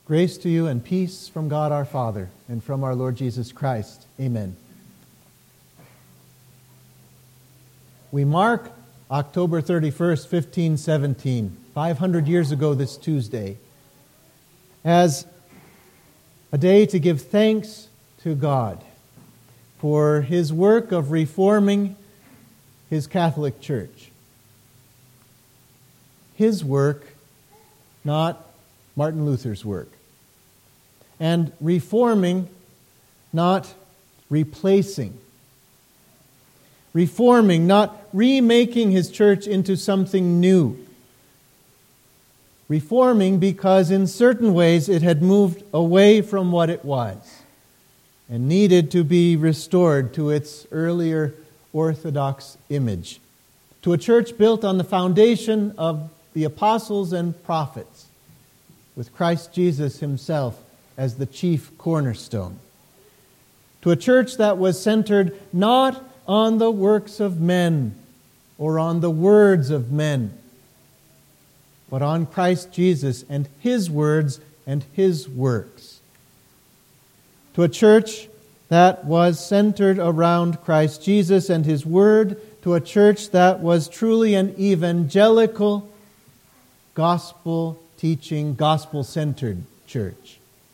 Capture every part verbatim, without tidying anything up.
Grace to you and peace from God our Father and from our Lord Jesus Christ. Amen. We mark October thirty-first, fifteen seventeen, five hundred years ago this Tuesday, as a day to give thanks to God for His work of reforming His Catholic Church. His work, not Martin Luther's work. And reforming, not replacing. Reforming, not remaking His church into something new. Reforming because in certain ways it had moved away from what it was and needed to be restored to its earlier Orthodox image, to a church built on the foundation of the apostles and prophets, with Christ Jesus Himself as the chief cornerstone. To a church that was centered not on the works of men or on the words of men, but on Christ Jesus and His words and His works. To a church that was centered around Christ Jesus and His Word, to a church that was truly an evangelical, gospel-teaching, gospel-centered church.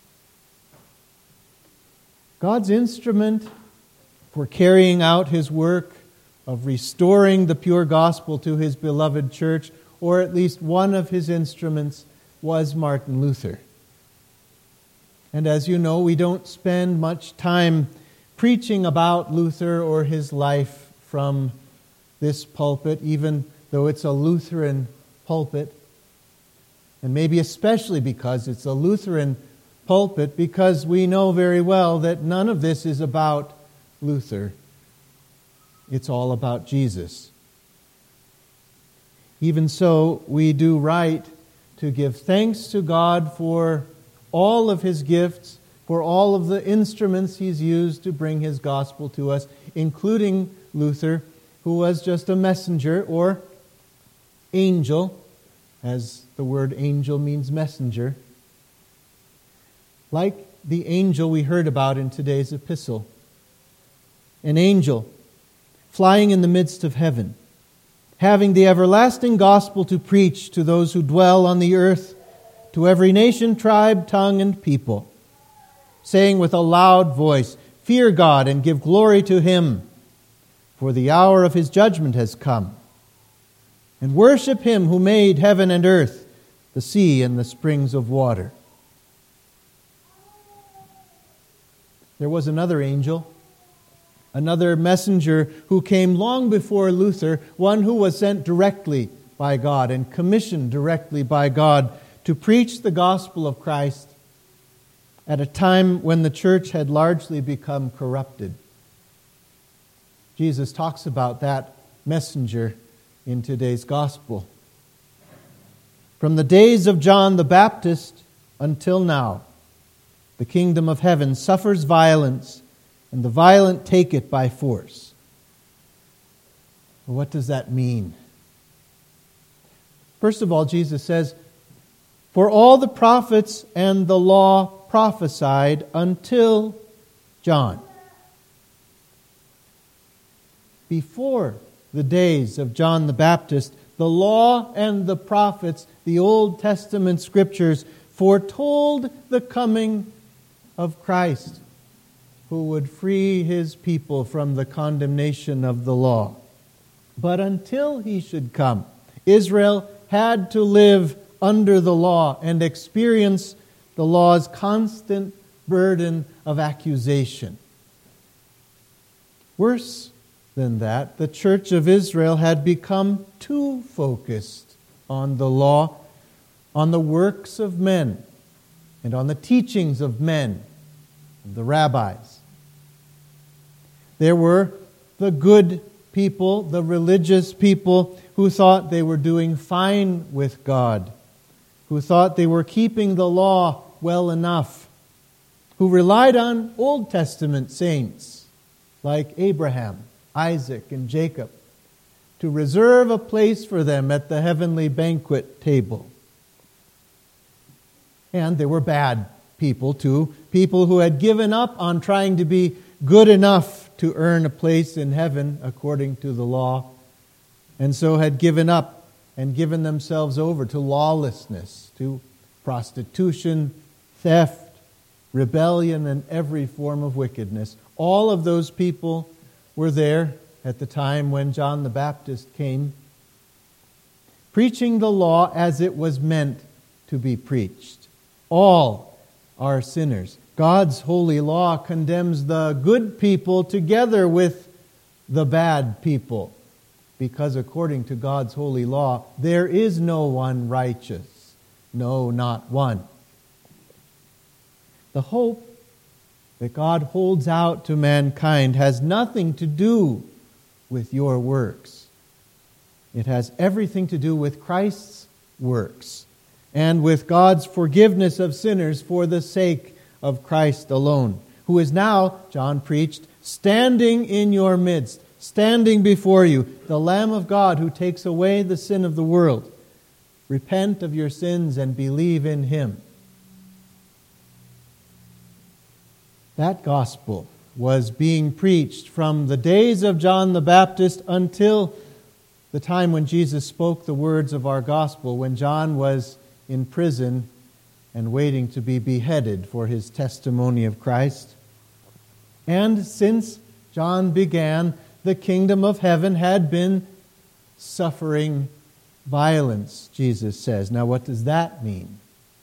God's instrument for carrying out His work of restoring the pure gospel to His beloved church, or at least one of His instruments, was Martin Luther. And as you know, we don't spend much time preaching about Luther or his life from this pulpit, even though it's a Lutheran pulpit. And maybe especially because it's a Lutheran pulpit, because we know very well that none of this is about Luther. It's all about Jesus. Even so, we do right to give thanks to God for all of His gifts, for all of the instruments He's used to bring His gospel to us, including Luther, who was just a messenger or angel, as the word angel means messenger, like the angel we heard about in today's epistle. An angel flying in the midst of heaven, having the everlasting gospel to preach to those who dwell on the earth, to every nation, tribe, tongue, and people, saying with a loud voice, "Fear God and give glory to Him, for the hour of His judgment has come. And worship Him who made heaven and earth, the sea and the springs of water." There was another angel, another messenger who came long before Luther, one who was sent directly by God and commissioned directly by God to preach the gospel of Christ at a time when the church had largely become corrupted. Jesus talks about that messenger in today's gospel. From the days of John the Baptist until now, the kingdom of heaven suffers violence, and the violent take it by force. Well, what does that mean? First of all, Jesus says, "For all the prophets and the law prophesied until John." Before the days of John the Baptist, the law and the prophets, the Old Testament scriptures, foretold the coming of Christ, who would free His people from the condemnation of the law. But until He should come, Israel had to live under the law and experience the law's constant burden of accusation. Worse than that, the Church of Israel had become too focused on the law, on the works of men, and on the teachings of men, the rabbis. There were the good people, the religious people, who thought they were doing fine with God, who thought they were keeping the law well enough, who relied on Old Testament saints like Abraham, Isaac, and Jacob to reserve a place for them at the heavenly banquet table. And there were bad people too, people who had given up on trying to be good enough to earn a place in heaven according to the law, and so had given up and given themselves over to lawlessness, to prostitution, theft, rebellion, and every form of wickedness. All of those people were there at the time when John the Baptist came, preaching the law as it was meant to be preached. All are sinners. God's holy law condemns the good people together with the bad people, because according to God's holy law, there is no one righteous, no, not one. The hope that God holds out to mankind has nothing to do with your works. It has everything to do with Christ's works and with God's forgiveness of sinners for the sake of Christ alone, who is now, John preached, standing in your midst, standing before you, the Lamb of God who takes away the sin of the world. Repent of your sins and believe in Him. That gospel was being preached from the days of John the Baptist until the time when Jesus spoke the words of our gospel, when John was in prison and waiting to be beheaded for his testimony of Christ. And since John began, the kingdom of heaven had been suffering violence, Jesus says. Now, what does that mean?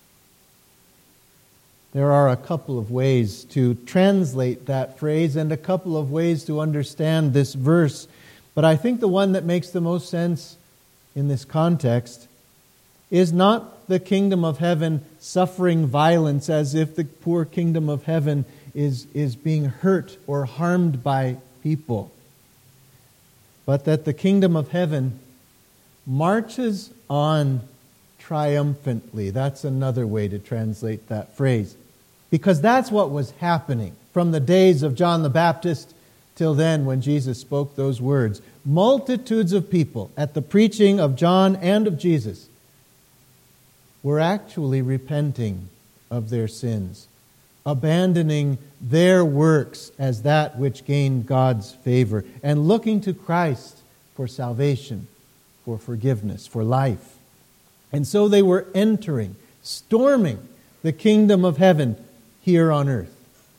There are a couple of ways to translate that phrase and a couple of ways to understand this verse. But I think the one that makes the most sense in this context is not the kingdom of heaven suffering violence as if the poor kingdom of heaven is, is being hurt or harmed by people, but that the kingdom of heaven marches on triumphantly. That's another way to translate that phrase. Because that's what was happening from the days of John the Baptist till then when Jesus spoke those words. Multitudes of people at the preaching of John and of Jesus were actually repenting of their sins, abandoning their works as that which gained God's favor, and looking to Christ for salvation, for forgiveness, for life. And so they were entering, storming the kingdom of heaven here on earth.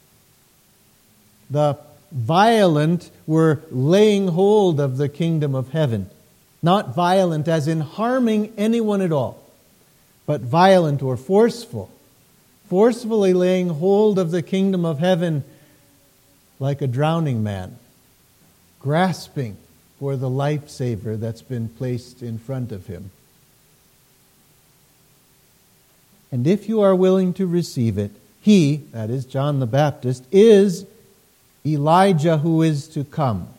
The violent were laying hold of the kingdom of heaven. Not violent as in harming anyone at all, but violent or forceful. Forcefully laying hold of the kingdom of heaven like a drowning man, grasping for the lifesaver that's been placed in front of him. And if you are willing to receive it, he, that is John the Baptist, is Elijah who is to come.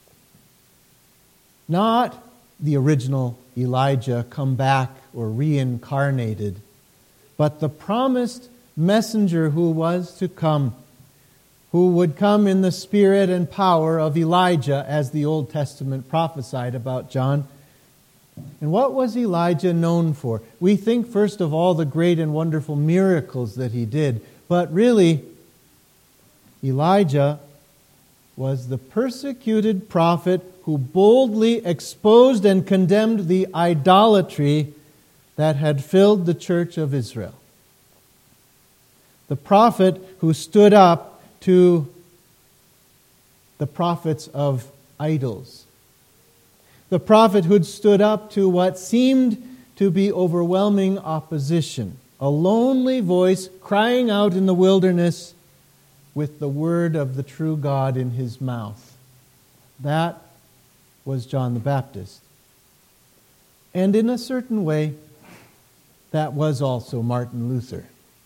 Not the original Elijah come back or reincarnated, but the promised messenger who was to come, who would come in the spirit and power of Elijah, as the Old Testament prophesied about John. And what was Elijah known for? We think first of all the great and wonderful miracles that he did, but really, Elijah was the persecuted prophet who boldly exposed and condemned the idolatry that had filled the church of Israel. The prophet who stood up to the prophets of idols. The prophet who'd stood up to what seemed to be overwhelming opposition. A lonely voice crying out in the wilderness with the word of the true God in his mouth. That was John the Baptist. And in a certain way, that was also Martin Luther.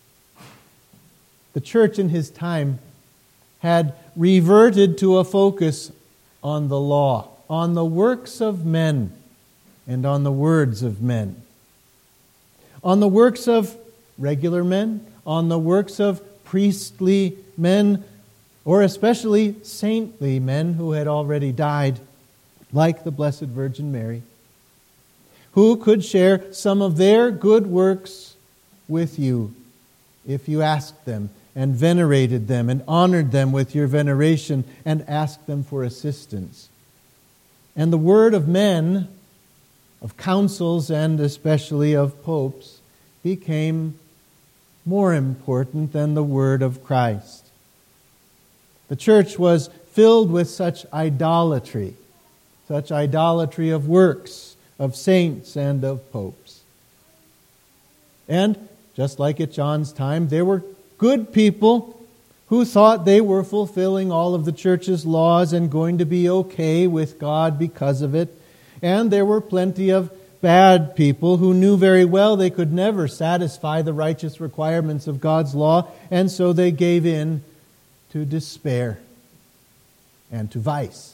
The church in his time had reverted to a focus on the law, on the works of men, and on the words of men. On the works of regular men, on the works of priestly men, or especially saintly men who had already died, like the Blessed Virgin Mary, who could share some of their good works with you if you asked them and venerated them and honored them with your veneration and asked them for assistance. And the word of men, of councils and especially of popes, became more important than the word of Christ. The church was filled with such idolatry, such idolatry of works, of saints, and of popes. And just like at John's time, there were good people who thought they were fulfilling all of the church's laws and going to be okay with God because of it. And there were plenty of bad people who knew very well they could never satisfy the righteous requirements of God's law, and so they gave in to despair and to vice.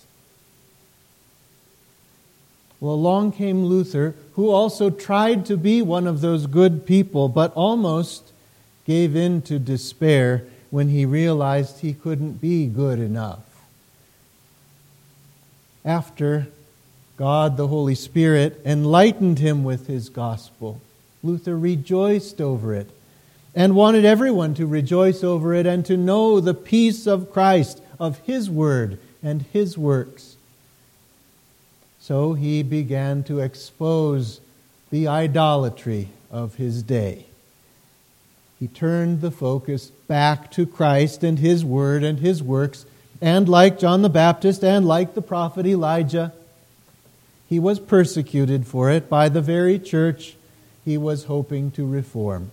Well, along came Luther, who also tried to be one of those good people, but almost gave in to despair when he realized he couldn't be good enough. After God, the Holy Spirit, enlightened him with his gospel, Luther rejoiced over it and wanted everyone to rejoice over it and to know the peace of Christ, of His Word and His works. So he began to expose the idolatry of his day. He turned the focus back to Christ and His Word and His works, and like John the Baptist and like the prophet Elijah, he was persecuted for it by the very church he was hoping to reform.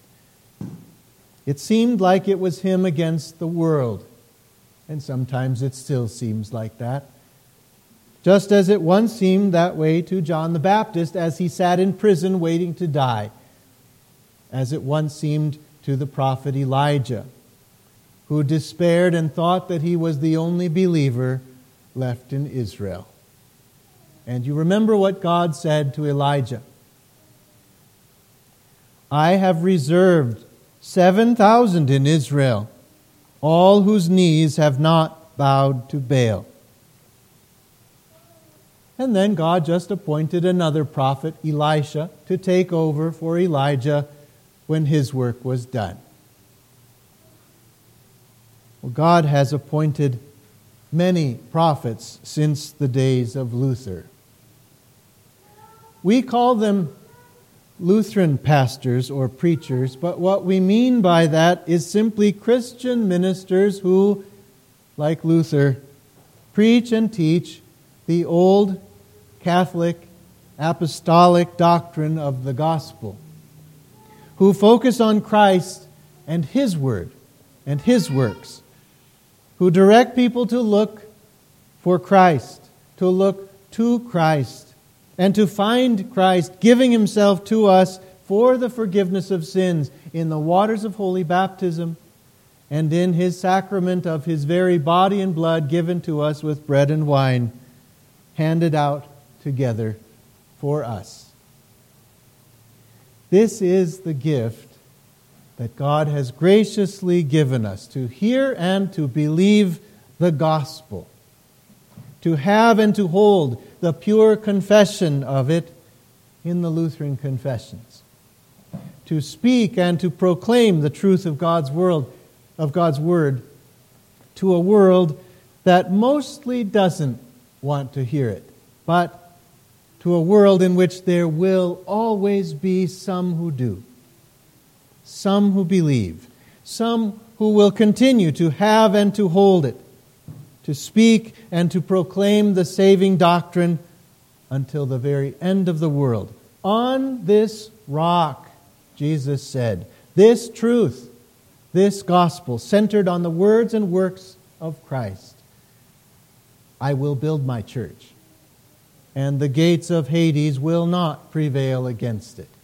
It seemed like it was him against the world, and sometimes it still seems like that. Just as it once seemed that way to John the Baptist as he sat in prison waiting to die, as it once seemed to the prophet Elijah, who despaired and thought that he was the only believer left in Israel. And you remember what God said to Elijah. I have reserved seven thousand in Israel, all whose knees have not bowed to Baal. And then God just appointed another prophet, Elisha, to take over for Elijah when his work was done. Well, God has appointed many prophets since the days of Luther. We call them Lutheran pastors or preachers, but what we mean by that is simply Christian ministers who, like Luther, preach and teach the old Catholic apostolic doctrine of the gospel, who focus on Christ and His Word and His works, who direct people to look for Christ, to look to Christ, and to find Christ giving Himself to us for the forgiveness of sins in the waters of holy baptism and in His sacrament of His very body and blood given to us with bread and wine, handed out together for us. This is the gift that God has graciously given us, to hear and to believe the gospel, to have and to hold the pure confession of it in the Lutheran confessions, to speak and to proclaim the truth of God's world, of God's word, to a world that mostly doesn't want to hear it, but to a world in which there will always be some who do, some who believe, some who will continue to have and to hold it, to speak and to proclaim the saving doctrine until the very end of the world. On this rock, Jesus said, this truth, this gospel, centered on the words and works of Christ, I will build my church, and the gates of Hades will not prevail against it.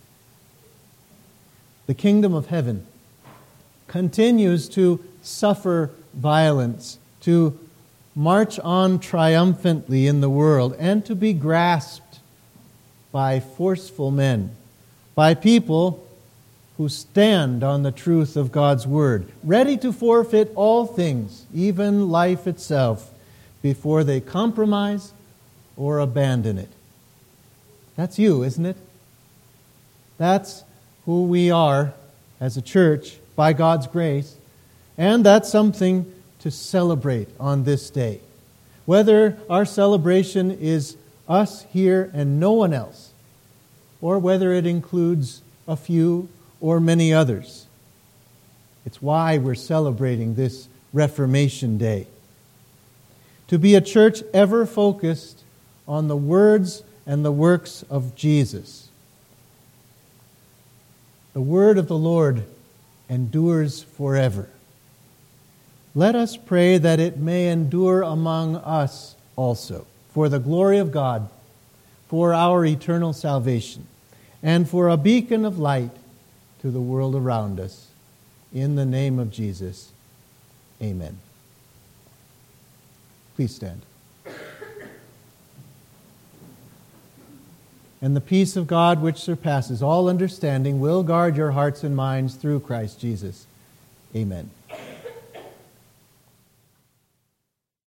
The kingdom of heaven continues to suffer violence, to march on triumphantly in the world, and to be grasped by forceful men, by people who stand on the truth of God's word, ready to forfeit all things, even life itself, before they compromise or abandon it. That's you, isn't it? That's who we are as a church by God's grace, and that's something to celebrate on this day. Whether our celebration is us here and no one else, or whether it includes a few or many others. It's why we're celebrating this Reformation Day. To be a church ever focused on the words and the works of Jesus. The word of the Lord endures forever. Let us pray that it may endure among us also, for the glory of God, for our eternal salvation, and for a beacon of light to the world around us. In the name of Jesus, amen. Please stand. And the peace of God, which surpasses all understanding, will guard your hearts and minds through Christ Jesus. Amen.